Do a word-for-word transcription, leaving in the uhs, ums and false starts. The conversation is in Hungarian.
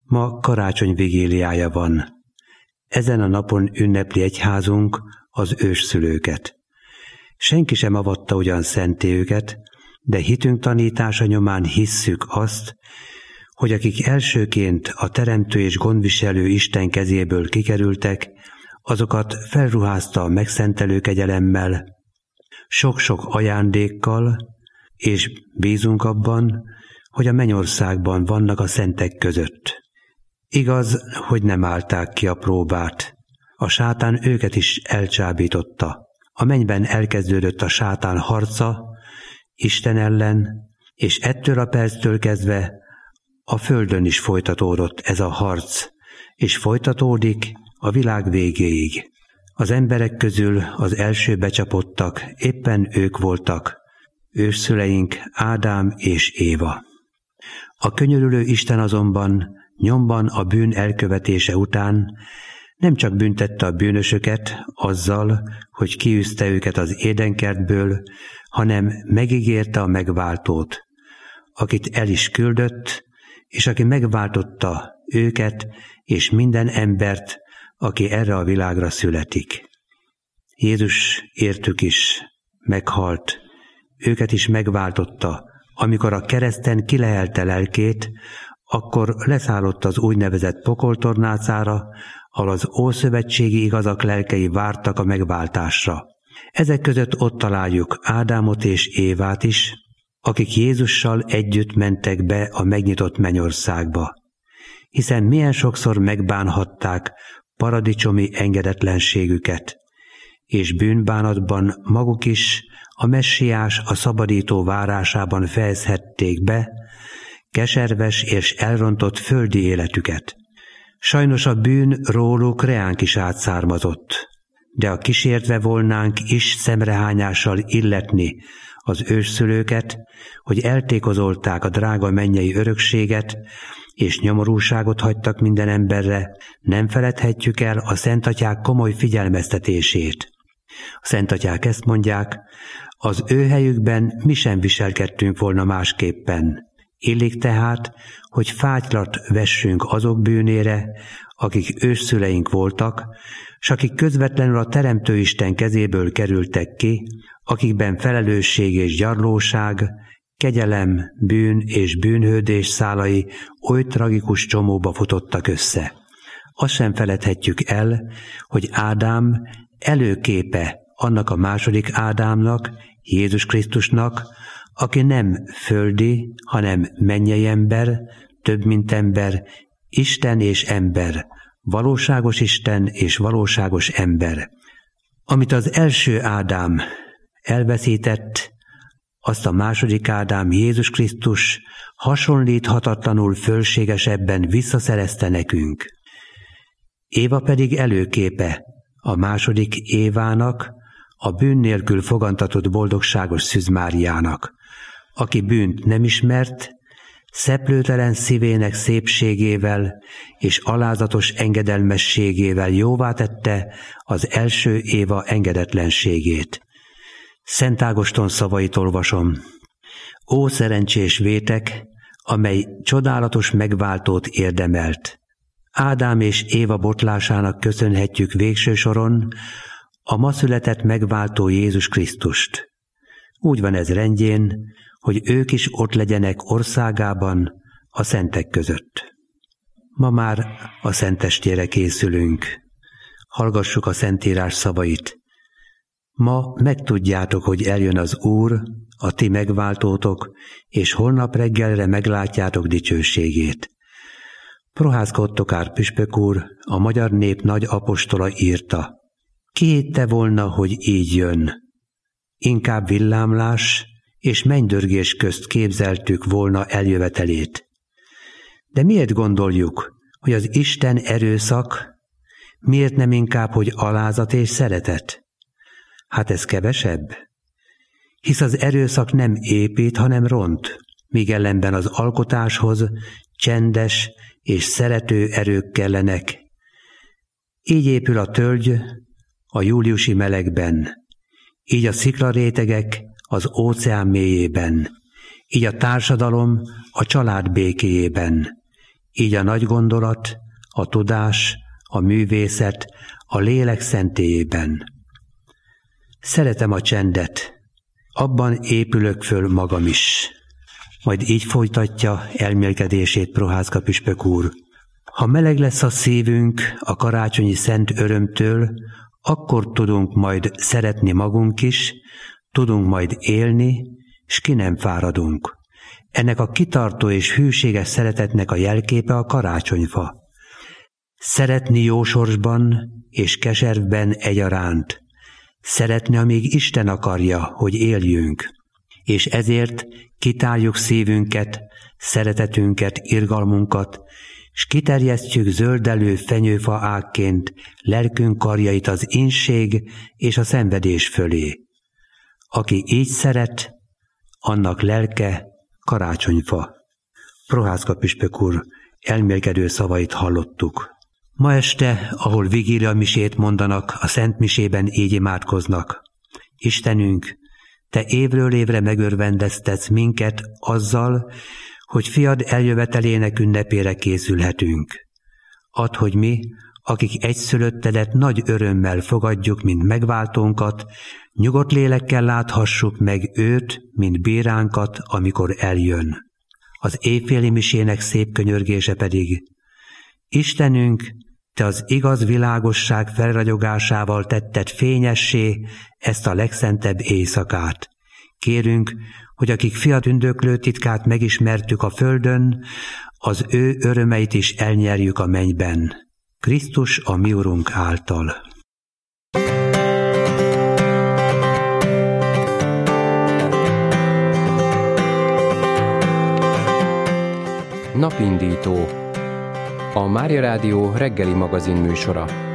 Ma karácsony vigíliája van. Ezen a napon ünnepli egyházunk az ősszülőket. Senki sem avatta ugyan szenté őket, de hitünk tanítása nyomán hisszük azt, hogy akik elsőként a teremtő és gondviselő Isten kezéből kikerültek, azokat felruházta a megszentelő kegyelemmel, sok-sok ajándékkal, és bízunk abban, hogy a mennyországban vannak a szentek között. Igaz, hogy nem állták ki a próbát. A sátán őket is elcsábította. A mennyben elkezdődött a sátán harca Isten ellen, és ettől a perctől kezdve a földön is folytatódott ez a harc, és folytatódik a világ végéig. Az emberek közül az első becsapottak éppen ők voltak, ősszüleink Ádám és Éva. A könyörülő Isten azonban nyomban a bűn elkövetése után nem csak büntette a bűnösöket azzal, hogy kiűzte őket az édenkertből, hanem megígérte a megváltót, akit el is küldött, és aki megváltotta őket és minden embert, aki erre a világra születik. Jézus értük is meghalt, őket is megváltotta, amikor a kereszten kilehelte lelkét, akkor leszállott az úgynevezett pokoltornácára, ahol az ószövetségi igazak lelkei vártak a megváltásra. Ezek között ott találjuk Ádámot és Évát is, akik Jézussal együtt mentek be a megnyitott mennyországba. Hiszen milyen sokszor megbánhatták paradicsomi engedetlenségüket, és bűnbánatban maguk is a messiás, a szabadító várásában fejezhették be keserves és elrontott földi életüket. Sajnos a bűn róluk reánk is átszármazott, de a kísértve volnánk is szemrehányással illetni az ősszülőket, hogy eltékozolták a drága mennyei örökséget, és nyomorúságot hagytak minden emberre, nem feledhetjük el a szentatyák komoly figyelmeztetését. A szentatyák ezt mondják, az ő helyükben mi sem viselkedtünk volna másképpen. Illik tehát, hogy fátylat vessünk azok bűnére, akik ősszüleink voltak, s akik közvetlenül a Teremtő Isten kezéből kerültek ki, akikben felelősség és gyarlóság, kegyelem, bűn és bűnhődés szálai oly tragikus csomóba futottak össze. Azt sem feledhetjük el, hogy Ádám előképe annak a második Ádámnak, Jézus Krisztusnak, aki nem földi, hanem mennyei ember, több mint ember, Isten és ember, valóságos Isten és valóságos ember. Amit az első Ádám elveszített, azt a második Ádám, Jézus Krisztus hasonlíthatatlanul fölségesebben visszaszerezte nekünk. Éva pedig előképe a második Évának, a bűn nélkül fogantatott boldogságos Szűz Máriának, aki bűnt nem ismert, szeplőtelen szívének szépségével és alázatos engedelmességével jóvá tette az első Éva engedetlenségét. Szent Ágoston szavait olvasom. Ó szerencsés vétek, amely csodálatos megváltót érdemelt. Ádám és Éva botlásának köszönhetjük végső soron a ma született megváltó Jézus Krisztust. Úgy van ez rendjén, hogy ők is ott legyenek országában a szentek között. Ma már a szentestére készülünk. Hallgassuk a Szentírás szavait. Ma megtudjátok, hogy eljön az Úr, a ti megváltótok, és holnap reggelre meglátjátok dicsőségét. Prohászka Ottokár püspök úr, a magyar nép nagy apostola írta. Ki hitte volna, hogy így jön? Inkább villámlás és mennydörgés közt képzeltük volna eljövetelét. De miért gondoljuk, hogy az Isten erőszak, miért nem inkább, hogy alázat és szeretet? Hát ez kevesebb. Hisz az erőszak nem épít, hanem ront, míg ellenben az alkotáshoz csendes és szerető erők kellenek. Így épül a tölgy a júliusi melegben, így a sziklarétegek az óceán mélyében, így a társadalom a család békéjében, így a nagy gondolat, a tudás, a művészet, a lélek szentélyében. Szeretem a csendet, abban épülök föl magam is. Majd így folytatja elmélkedését Prohászka püspök úr. Ha meleg lesz a szívünk a karácsonyi szent örömtől, akkor tudunk majd szeretni magunk is, tudunk majd élni, s ki nem fáradunk. Ennek a kitartó és hűséges szeretetnek a jelképe a karácsonyfa. Szeretni jó sorsban és keservben egyaránt. Szeretni, amíg Isten akarja, hogy éljünk. És ezért kitárjuk szívünket, szeretetünket, irgalmunkat, s kiterjesztjük zöldelő fenyőfa ágként lelkünk karjait az inség és a szenvedés fölé. Aki így szeret, annak lelke karácsonyfa. Prohászka püspök úr elmélkedő szavait hallottuk. Ma este, ahol vigília misét mondanak, a Szent Misében így imádkoznak. Istenünk, Te évről évre megörvendeztetsz minket azzal, hogy fiad eljövetelének ünnepére készülhetünk. Add, hogy mi, akik egyszülöttedet nagy örömmel fogadjuk, mint megváltónkat, nyugodt lélekkel láthassuk meg őt, mint bíránkat, amikor eljön. Az éjféli misének szép könyörgése pedig: Istenünk, Te az igaz világosság felragyogásával tetted fényessé ezt a legszentebb éjszakát. Kérünk, hogy akik fia tündöklő titkát megismertük a földön, az ő örömeit is elnyerjük a mennyben. Krisztus a mi Urunk által. Napindító. A Mária Rádió reggeli magazin műsora.